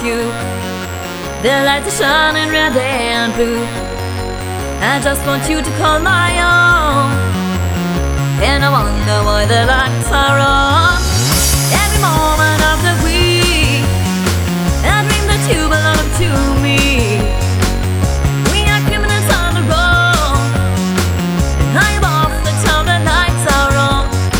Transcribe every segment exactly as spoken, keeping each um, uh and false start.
you. The lights are shining red and blue. I just want you to call my own. And I wonder why the lights are on. Every moment of the week I dream that you belong to me. We are criminals on the road, and high above the town the lights are on.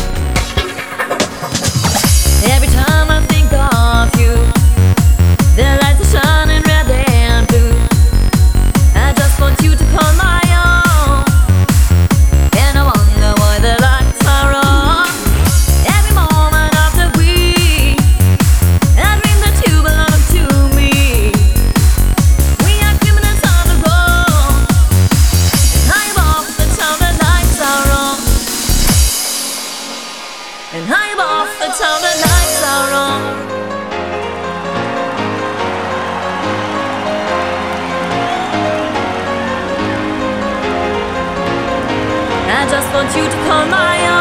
Every time I think of you, the lights are shining red and blue. I just want you to call my own. And I wonder why the lights are on. Every moment of the week I dream that you belong to me. We are criminals on the road, and high above the town the lights are on. And high above the town the lights are on. I just want you to call my own.